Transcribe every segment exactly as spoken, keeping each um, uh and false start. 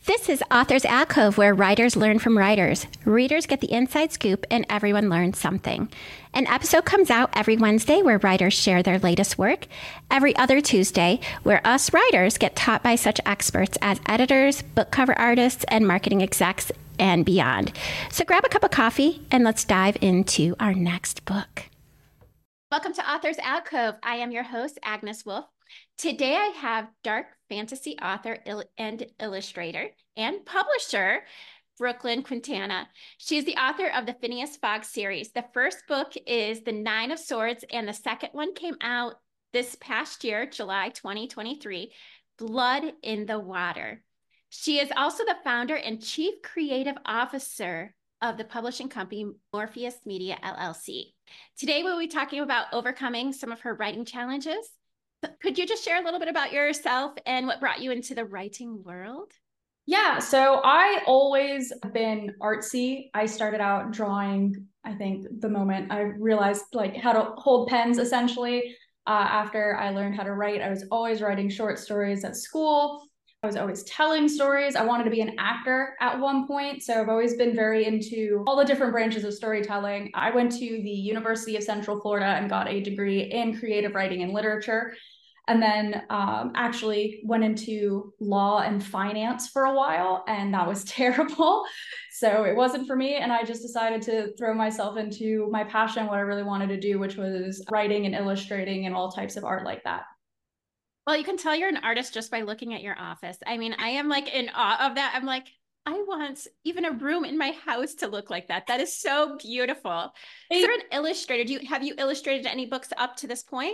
This is Authors Alcove, where writers learn from writers. Readers get the inside scoop, and everyone learns something. An episode comes out every Wednesday where writers share their latest work. Every other Tuesday, where us writers get taught by such experts as editors, book cover artists, and marketing execs, and beyond. So grab a cup of coffee, and let's dive into our next book. Welcome to Authors Alcove. I am your host, Agnes Wolf. Today I have dark fantasy author and illustrator and publisher, Brooklyn Quintana. She is the author of the Phineas Fogg series. The first book is The Nine of Swords, and the second one came out this past year, July twenty twenty-three, Blood in the Water. She is also the founder and chief creative officer of the publishing company Morpheus Media, L L C. Today we'll be talking about overcoming some of her writing challenges. Could you just share a little bit about yourself and what brought you into the writing world? Yeah, so I always been artsy. I started out drawing, I think, the moment I realized like how to hold pens, essentially. Uh, after I learned how to write, I was always writing short stories at school. I was always telling stories. I wanted to be an actor at one point, so I've always been very into all the different branches of storytelling. I went to the University of Central Florida and got a degree in creative writing and literature, and then um, actually went into law and finance for a while, and that was terrible. So it wasn't for me, and I just decided to throw myself into my passion, what I really wanted to do, which was writing and illustrating and all types of art like that. Well, you can tell you're an artist just by looking at your office. I mean, I am like in awe of that. I'm like, I want even a room in my house to look like that. That is so beautiful. Is there an illustrator? Do you have you illustrated any books up to this point?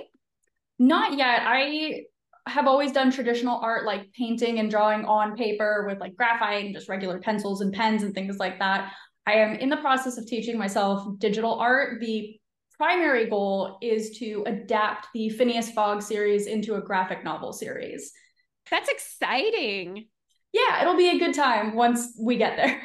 Not yet. I have always done traditional art, like painting and drawing on paper with like graphite and just regular pencils and pens and things like that. I am in the process of teaching myself digital art. The primary goal is to adapt the Phineas Fogg series into a graphic novel series. That's exciting. Yeah, it'll be a good time once we get there.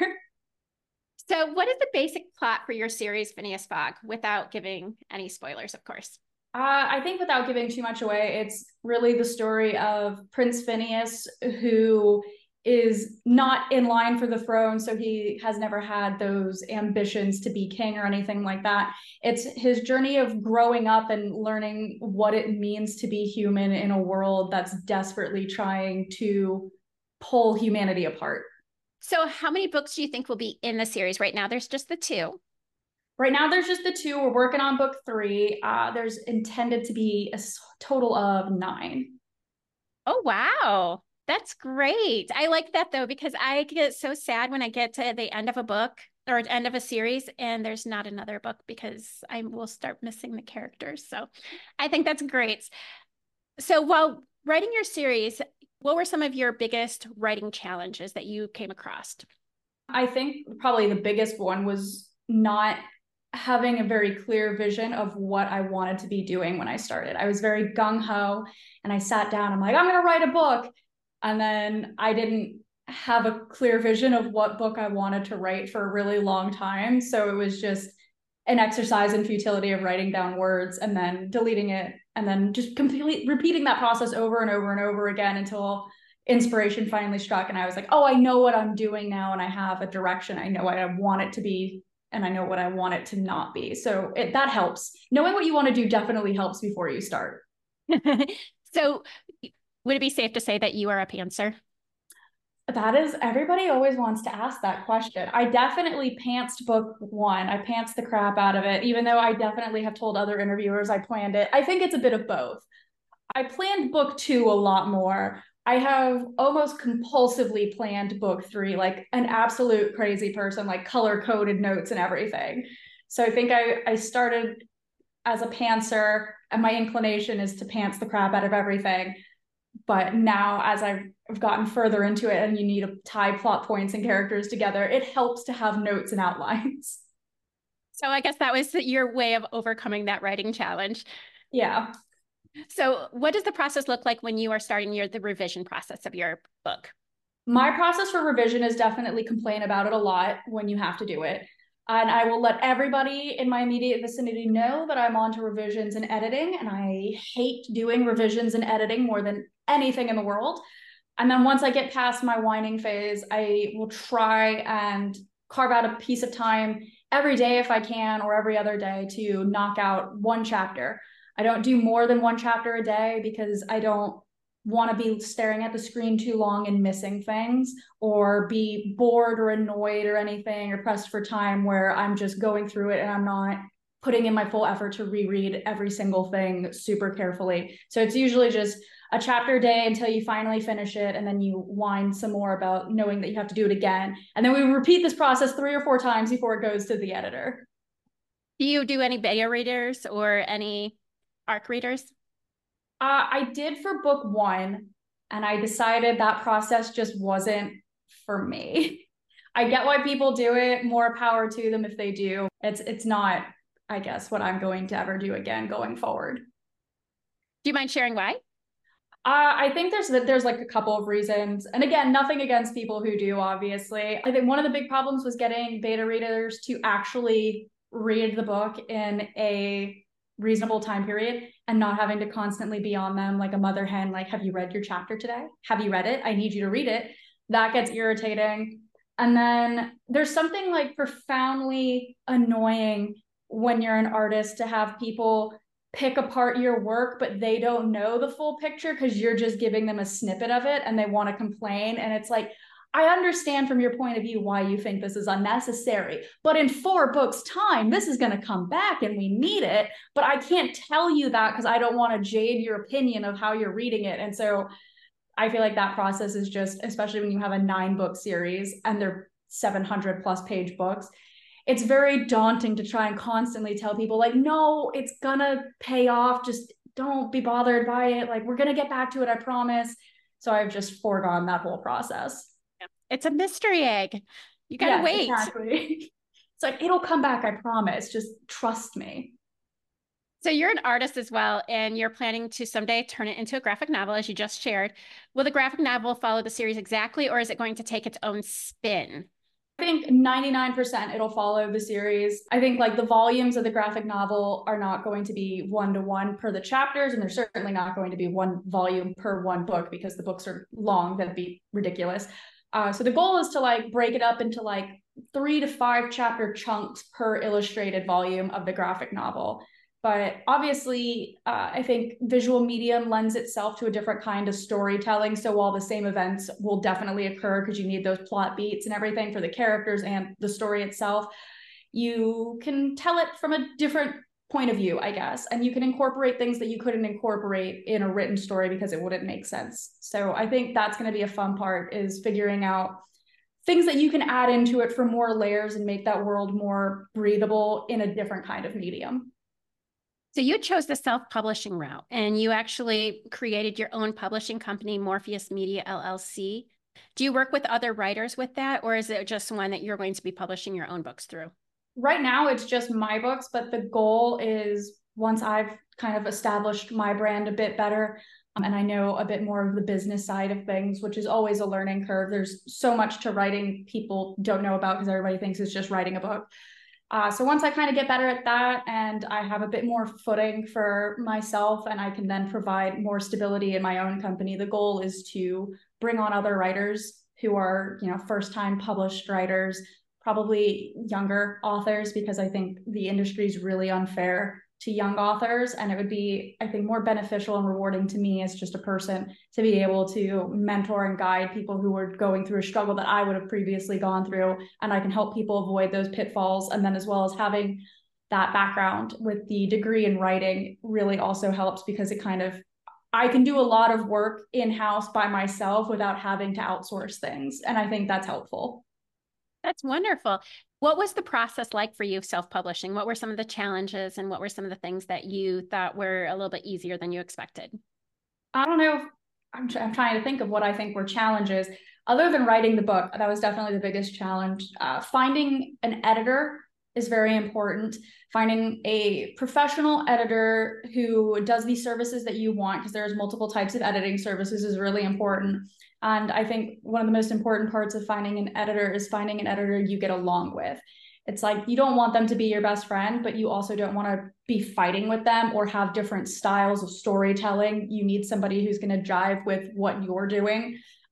So what is the basic plot for your series, Phineas Fogg, without giving any spoilers, of course? Uh, I think without giving too much away, it's really the story of Prince Phineas, who is not in line for the throne, so he has never had those ambitions to be king or anything like that. It's his journey of growing up and learning what it means to be human in a world that's desperately trying to pull humanity apart. So how many books do you think will be in the series? Right now, there's just the two. Right now, there's just the two. We're working on book three. Uh, there's intended to be a total of nine. Oh, wow. That's great. I like that, though, because I get so sad when I get to the end of a book or end of a series and there's not another book, because I will start missing the characters. So I think that's great. So while writing your series, what were some of your biggest writing challenges that you came across? I think probably the biggest one was not having a very clear vision of what I wanted to be doing when I started. I was very gung-ho, and I sat down, I'm like, I'm going to write a book. And then I didn't have a clear vision of what book I wanted to write for a really long time. So it was just an exercise in futility of writing down words and then deleting it, and then just completely repeating that process over and over and over again until inspiration finally struck. And I was like, oh, I know what I'm doing now. And I have a direction. I know what I want it to be, and I know what I want it to not be. So it, that helps. Knowing what you want to do definitely helps before you start. So would it be safe to say that you are a pantser? That is, everybody always wants to ask that question. I definitely pantsed book one. I pantsed the crap out of it, even though I definitely have told other interviewers I planned it. I think it's a bit of both. I planned book two a lot more. I have almost compulsively planned book three, like an absolute crazy person, like color-coded notes and everything. So I think I, I started as a pantser, and my inclination is to pants the crap out of everything. But now, as I've gotten further into it and you need to tie plot points and characters together, it helps to have notes and outlines. So I guess that was your way of overcoming that writing challenge. Yeah. So what does the process look like when you are starting your the revision process of your book? My process for revision is definitely complain about it a lot when you have to do it. And I will let everybody in my immediate vicinity know that I'm on to revisions and editing, and I hate doing revisions and editing more than anything in the world. And then once I get past my whining phase, I will try and carve out a piece of time every day if I can, or every other day, to knock out one chapter. I don't do more than one chapter a day because I don't want to be staring at the screen too long and missing things, or be bored or annoyed or anything, or pressed for time where I'm just going through it and I'm not putting in my full effort to reread every single thing super carefully. So it's usually just a chapter a day until you finally finish it, and then you whine some more about knowing that you have to do it again. And then we repeat this process three or four times before it goes to the editor. Do you do any beta readers or any ARC readers? Uh, I did for book one, and I decided that process just wasn't for me. I get why people do it, more power to them if they do. It's it's not, I guess, what I'm going to ever do again going forward. Do you mind sharing why? Uh, I think there's there's like a couple of reasons. And again, nothing against people who do, obviously. I think one of the big problems was getting beta readers to actually read the book in a reasonable time period and not having to constantly be on them like a mother hen, like, have you read your chapter today? Have you read it? I need you to read it. That gets irritating. And then there's something like profoundly annoying when you're an artist to have people pick apart your work, but they don't know the full picture because you're just giving them a snippet of it and they want to complain. And it's like, I understand from your point of view why you think this is unnecessary, but in four books time, this is going to come back and we need it. But I can't tell you that because I don't want to jade your opinion of how you're reading it. And so I feel like that process is just, especially when you have a nine book series and they're seven hundred plus page books, it's very daunting to try and constantly tell people like, no, it's gonna pay off. Just don't be bothered by it. Like, we're gonna get back to it, I promise. So I've just foregone that whole process. It's a mystery egg. You gotta Yes, wait. exactly. It's like, it'll come back, I promise. Just trust me. So you're an artist as well, and you're planning to someday turn it into a graphic novel, as you just shared. Will the graphic novel follow the series exactly, or is it going to take its own spin? I think ninety-nine percent it'll follow the series. I think like the volumes of the graphic novel are not going to be one to one per the chapters, and they're certainly not going to be one volume per one book because the books are long. That'd be ridiculous. Uh, so the goal is to like break it up into like three to five chapter chunks per illustrated volume of the graphic novel. But obviously, uh, I think visual medium lends itself to a different kind of storytelling. So while the same events will definitely occur because you need those plot beats and everything for the characters and the story itself, you can tell it from a different point of view, I guess. And you can incorporate things that you couldn't incorporate in a written story because it wouldn't make sense. So I think that's going to be a fun part, is figuring out things that you can add into it for more layers and make that world more breathable in a different kind of medium. So you chose the self-publishing route, and you actually created your own publishing company, Morpheus Media L L C. Do you work with other writers with that, or is it just one that you're going to be publishing your own books through? Right now, it's just my books, but the goal is, once I've kind of established my brand a bit better, um, and I know a bit more of the business side of things, which is always a learning curve. There's so much to writing people don't know about because everybody thinks it's just writing a book. Uh, so once I kind of get better at that and I have a bit more footing for myself and I can then provide more stability in my own company, the goal is to bring on other writers who are, you know, first-time published writers, probably younger authors, because I think the industry is really unfair to young authors. And it would be, I think, more beneficial and rewarding to me as just a person to be able to mentor and guide people who are going through a struggle that I would have previously gone through. And I can help people avoid those pitfalls. And then as well as having that background with the degree in writing really also helps, because it kind of, I can do a lot of work in-house by myself without having to outsource things. And I think that's helpful. That's wonderful. What was the process like for you self-publishing? What were some of the challenges, and what were some of the things that you thought were a little bit easier than you expected? I don't know. I'm, I'm trying to think of what I think were challenges. Other than writing the book, that was definitely the biggest challenge. Uh, finding an editor is very important. Finding a professional editor who does the services that you want, because there's multiple types of editing services, is really important. And I think one of the most important parts of finding an editor is finding an editor you get along with. It's like, you don't want them to be your best friend, but you also don't want to be fighting with them or have different styles of storytelling. You need somebody who's going to jive with what you're doing.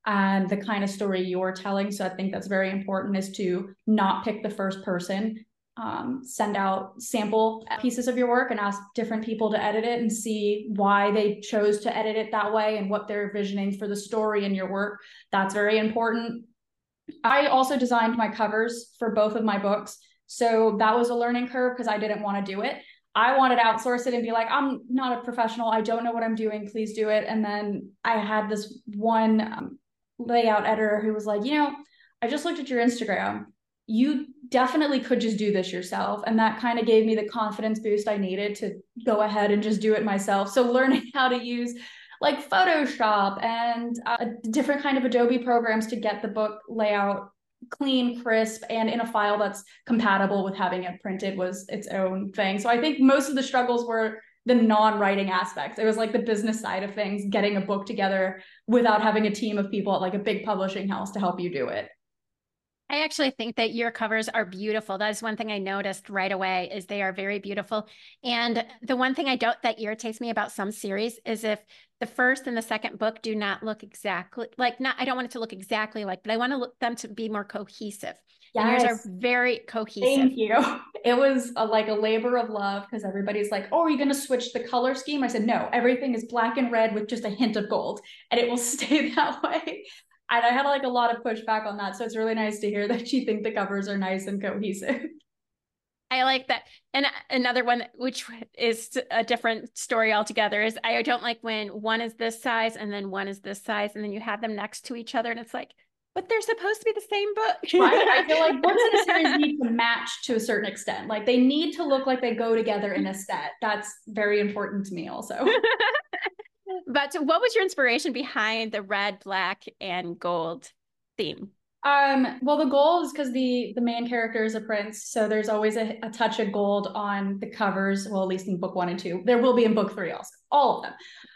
and the kind of story you're telling. So I think that's very important, is to not pick the first person. Um, send out sample pieces of your work and ask different people to edit it and see why they chose to edit it that way and what they're visioning for the story in your work. That's very important. I also designed my covers for both of my books. So that was a learning curve because I didn't want to do it. I wanted to outsource it and be like, I'm not a professional. I don't know what I'm doing. Please do it. And then I had this one um, layout editor who was like, you know, I just looked at your Instagram. You definitely could just do this yourself. And that kind of gave me the confidence boost I needed to go ahead and just do it myself. So learning how to use like Photoshop and uh, different kind of Adobe programs to get the book layout clean, crisp, and in a file that's compatible with having it printed was its own thing. So I think most of the struggles were the non-writing aspects. It was like the business side of things, getting a book together without having a team of people at like a big publishing house to help you do it. I actually think that your covers are beautiful. That is one thing I noticed right away, is they are very beautiful. And the one thing I don't, that irritates me about some series is if the first and the second book do not look exactly like, not, I don't want it to look exactly like, but I want to look them to be more cohesive. Yes. And yours are very cohesive. Thank you. It was a, like a labor of love because everybody's like, oh, are you going to switch the color scheme? I said, no, everything is black and red with just a hint of gold and it will stay that way. And I had like a lot of pushback on that. So it's really nice to hear that you think the covers are nice and cohesive. I like that. And another one, which is a different story altogether, is I don't like when one is this size and then one is this size and then you have them next to each other and it's like, but they're supposed to be the same book. Right? I feel like books in a series need to match to a certain extent. Like they need to look like they go together in a set. That's very important to me also. But what was your inspiration behind the red, black, and gold theme? Um, well, the gold is because the the main character is a prince, so there's always a, a touch of gold on the covers. Well, at least in book one and two. There will be in book three also, all of them.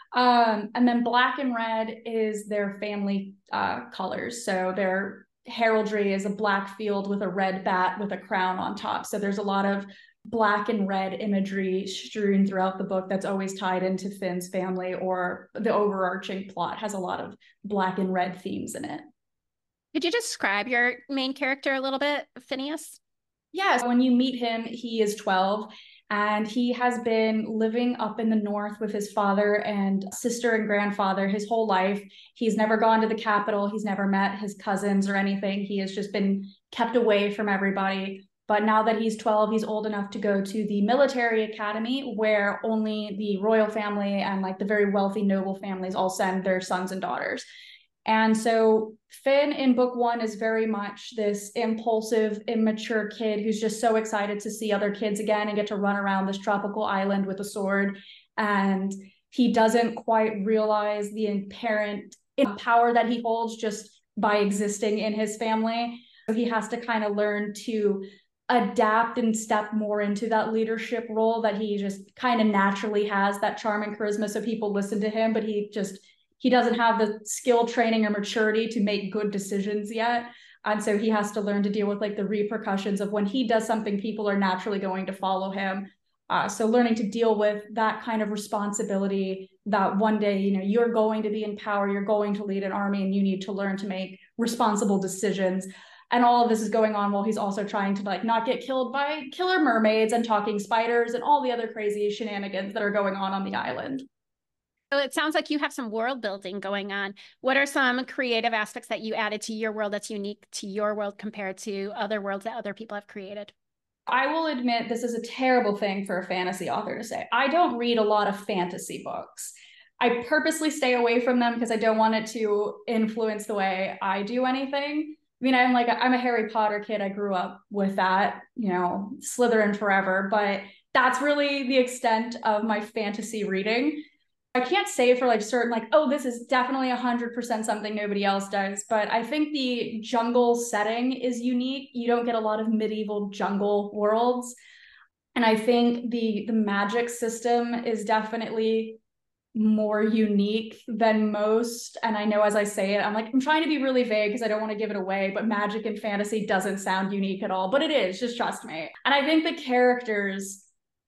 Um, and then black and red is their family uh, colors. So their heraldry is a black field with a red bat with a crown on top. So there's a lot of black and red imagery strewn throughout the book that's always tied into Finn's family, or the overarching plot has a lot of black and red themes in it. Could you describe your main character a little bit, Phineas? Yes. When you meet him, he is twelve and he has been living up in the north with his father and sister and grandfather his whole life. He's never gone to the capital. He's never met his cousins or anything. He has just been kept away from everybody. But now that he's twelve, he's old enough to go to the military academy where only the royal family and like the very wealthy noble families all send their sons and daughters. And so Finn in book one is very much this impulsive, immature kid who's just so excited to see other kids again and get to run around this tropical island with a sword. And he doesn't quite realize the inherent power that he holds just by existing in his family. So he has to kind of learn to adapt and step more into that leadership role that he just kind of naturally has, that charm and charisma, so people listen to him, but he just he doesn't have the skill, training, or maturity to make good decisions yet. And so he has to learn to deal with like the repercussions of when he does something, people are naturally going to follow him. Uh, so learning to deal with that kind of responsibility that one day, you know, you're going to be in power, you're going to lead an army, and you need to learn to make responsible decisions. And all of this is going on while he's also trying to like not get killed by killer mermaids and talking spiders and all the other crazy shenanigans that are going on on the island. So it sounds like you have some world building going on. What are some creative aspects that you added to your world that's unique to your world compared to other worlds that other people have created? I will admit this is a terrible thing for a fantasy author to say. I don't read a lot of fantasy books. I purposely stay away from them because I don't want it to influence the way I do anything. I mean, I'm like, I'm a Harry Potter kid. I grew up with that, you know, Slytherin forever, but that's really the extent of my fantasy reading. I can't say for like certain, like, oh, this is definitely one hundred percent something nobody else does, but I think the jungle setting is unique. You don't get a lot of medieval jungle worlds. And I think the, the magic system is definitely more unique than most. And I know as I say it, I'm like, I'm trying to be really vague because I don't want to give it away, but magic and fantasy doesn't sound unique at all, but it is, just trust me. And I think the characters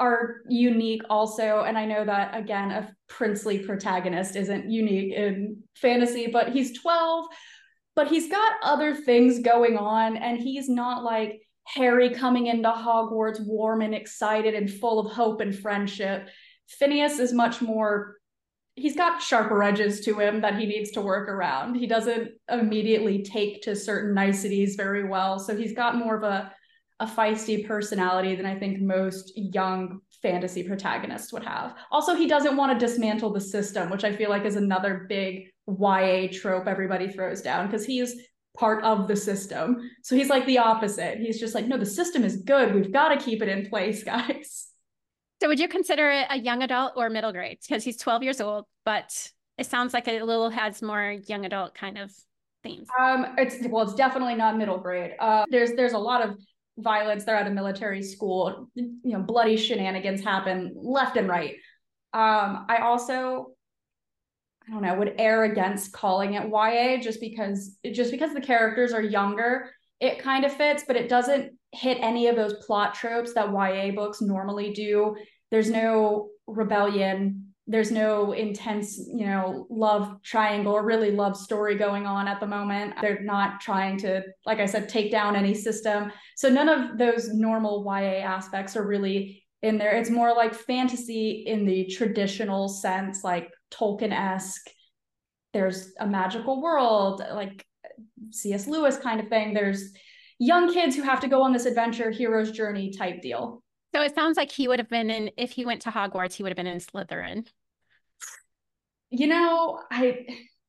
are unique also. And I know that, again, a princely protagonist isn't unique in fantasy, but he's twelve, but he's got other things going on. And he's not like Harry coming into Hogwarts warm and excited and full of hope and friendship. Phineas is much more, he's got sharper edges to him that he needs to work around. He doesn't immediately take to certain niceties very well. So he's got more of a, a feisty personality than I think most young fantasy protagonists would have. Also, he doesn't want to dismantle the system, which I feel like is another big Y A trope everybody throws down, because he's part of the system. So he's like the opposite. He's just like, no, the system is good. We've got to keep it in place, guys. So would you consider it a young adult or middle grade? Because he's twelve years old, but it sounds like it a little has more young adult kind of themes. Um, it's well, it's definitely not middle grade. Uh, there's there's a lot of violence. They're at a military school. You know, bloody shenanigans happen left and right. Um, I also, I don't know, would err against calling it Y A just because just because the characters are younger. It kind of fits, but it doesn't hit any of those plot tropes that Y A books normally do. There's no rebellion. There's no intense, you know, love triangle or really love story going on at the moment. They're not trying to, like I said, take down any system. So none of those normal Y A aspects are really in there. It's more like fantasy in the traditional sense, like Tolkien-esque. There's a magical world, like C S Lewis kind of thing. There's young kids who have to go on this adventure, hero's journey type deal. So it sounds like he would have been in, if he went to Hogwarts, he would have been in Slytherin. You know, I,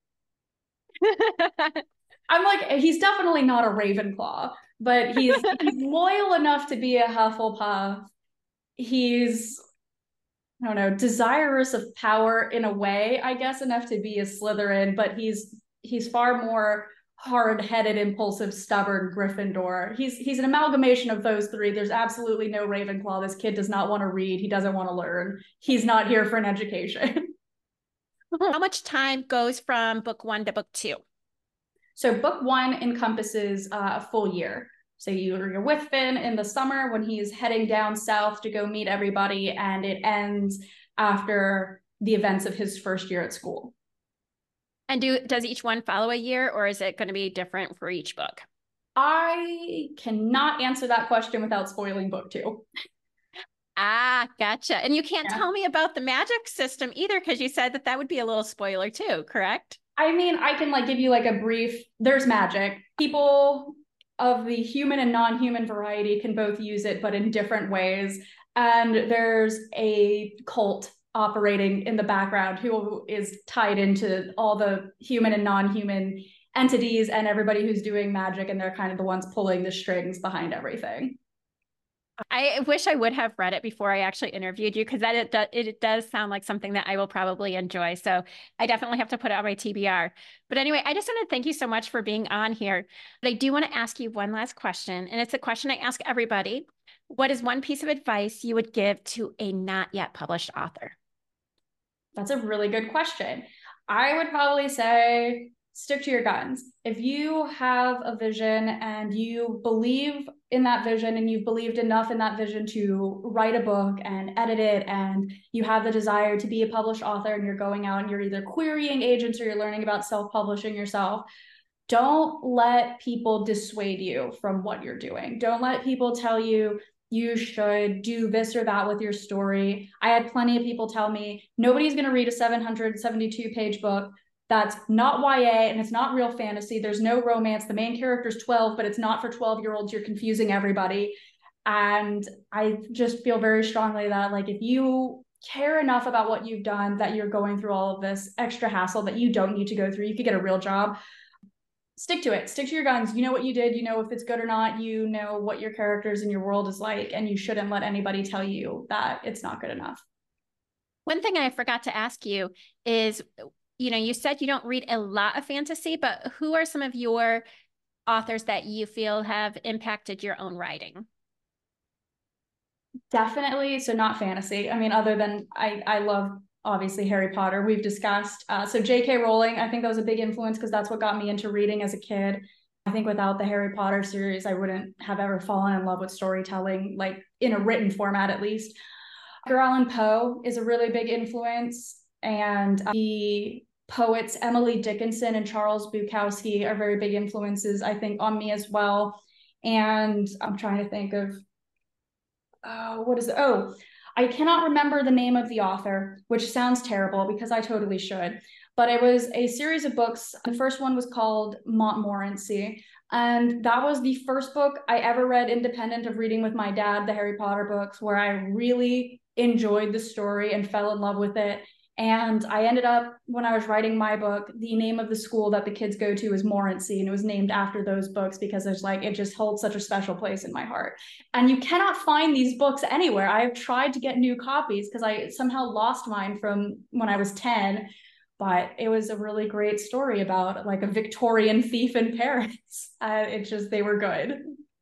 I'm like, he's definitely not a Ravenclaw, but he's, he's loyal enough to be a Hufflepuff. He's, I don't know, desirous of power in a way, I guess, enough to be a Slytherin, but he's, he's far more hard-headed, impulsive, stubborn Gryffindor. He's he's an amalgamation of those three. There's absolutely no Ravenclaw. This kid does not want to read. He doesn't want to learn. He's not here for an education. How much time goes from book one to book two? So book one encompasses uh, a full year. So you're, you're with Finn in the summer when he's heading down south to go meet everybody, and it ends after the events of his first year at school. And do does each one follow a year, or is it going to be different for each book? I cannot answer that question without spoiling book two. Ah, gotcha. And you can't Yeah. tell me about the magic system either, because you said that that would be a little spoiler too, correct? I mean, I can like give you like a brief, there's magic. People of the human and non-human variety can both use it, but in different ways. And there's a cult operating in the background who is tied into all the human and non-human entities and everybody who's doing magic, and they're kind of the ones pulling the strings behind everything. I wish I would have read it before I actually interviewed you, because that it, do, it does sound like something that I will probably enjoy. So I definitely have to put it on my T B R. But anyway, I just want to thank you so much for being on here. But I do want to ask you one last question, and it's a question I ask everybody. What is one piece of advice you would give to a not yet published author? That's a really good question. I would probably say stick to your guns. If you have a vision and you believe in that vision and you've believed enough in that vision to write a book and edit it, and you have the desire to be a published author, and you're going out and you're either querying agents or you're learning about self-publishing yourself, don't let people dissuade you from what you're doing. Don't let people tell you you should do this or that with your story. I had plenty of people tell me, nobody's going to read a seven hundred seventy-two page book that's not Y A and it's not real fantasy. There's no romance. The main character's twelve, but it's not for twelve year olds. You're confusing everybody. And I just feel very strongly that, like, if you care enough about what you've done, that you're going through all of this extra hassle that you don't need to go through, you could get a real job. Stick to it. Stick to your guns. You know what you did. You know if it's good or not. You know what your characters and your world is like, and you shouldn't let anybody tell you that it's not good enough. One thing I forgot to ask you is, you know, you said you don't read a lot of fantasy, but who are some of your authors that you feel have impacted your own writing? Definitely. So not fantasy. I mean, other than I, I love obviously Harry Potter, we've discussed. Uh, so J K Rowling, I think that was a big influence because that's what got me into reading as a kid. I think without the Harry Potter series, I wouldn't have ever fallen in love with storytelling, like in a written format at least. Edgar Allan Poe is a really big influence, and the poets Emily Dickinson and Charles Bukowski are very big influences, I think, on me as well. And I'm trying to think of, uh, what is it? Oh, I cannot remember the name of the author, which sounds terrible because I totally should. But it was a series of books. The first one was called Montmorency. And that was the first book I ever read independent of reading with my dad, the Harry Potter books, where I really enjoyed the story and fell in love with it. And I ended up, when I was writing my book, the name of the school that the kids go to is Morency, and it was named after those books because there's like, it just holds such a special place in my heart. And you cannot find these books anywhere. I've tried to get new copies because I somehow lost mine from when I was ten, but it was a really great story about like a Victorian thief in Paris. Uh, it just, they were good.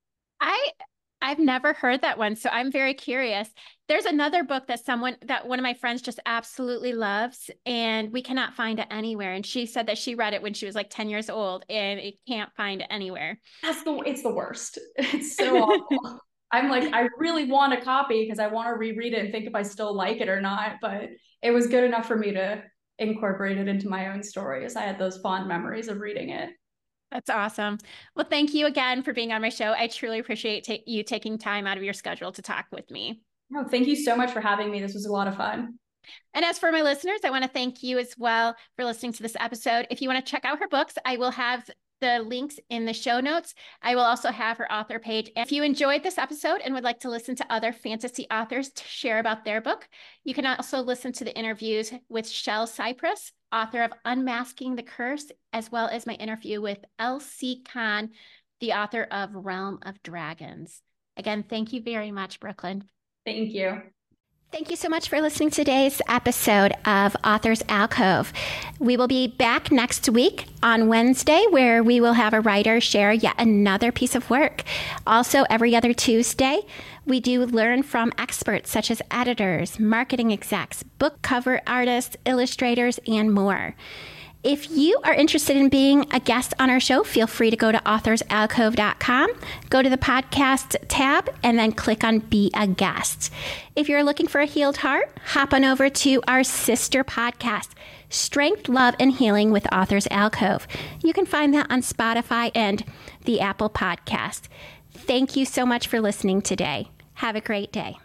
I I've never heard that one, so I'm very curious. There's another book that someone that one of my friends just absolutely loves, and we cannot find it anywhere. And she said that she read it when she was like ten years old, and it can't find it anywhere. That's the it's the worst. It's so awful. I'm like, I really want a copy because I want to reread it and think if I still like it or not. But it was good enough for me to incorporate it into my own story, as I had those fond memories of reading it. That's awesome. Well, thank you again for being on my show. I truly appreciate ta- you taking time out of your schedule to talk with me. Oh, thank you so much for having me. This was a lot of fun. And as for my listeners, I want to thank you as well for listening to this episode. If you want to check out her books, I will have the links in the show notes. I will also have her author page. If you enjoyed this episode and would like to listen to other fantasy authors to share about their book, you can also listen to the interviews with Shel Cypress, author of Unmasking the Curse, as well as my interview with L C Khan, the author of Realm of Dragons. Again, thank you very much, Brooklyn. Thank you. Thank you so much for listening to today's episode of Authors Alcove. We will be back next week on Wednesday, where we will have a writer share yet another piece of work. Also, every other Tuesday, we do learn from experts such as editors, marketing execs, book cover artists, illustrators, and more. If you are interested in being a guest on our show, feel free to go to authors alcove dot com, go to the podcast tab, and then click on Be a Guest. If you're looking for a healed heart, hop on over to our sister podcast, Strength, Love, and Healing with Authors Alcove. You can find that on Spotify and the Apple Podcast. Thank you so much for listening today. Have a great day.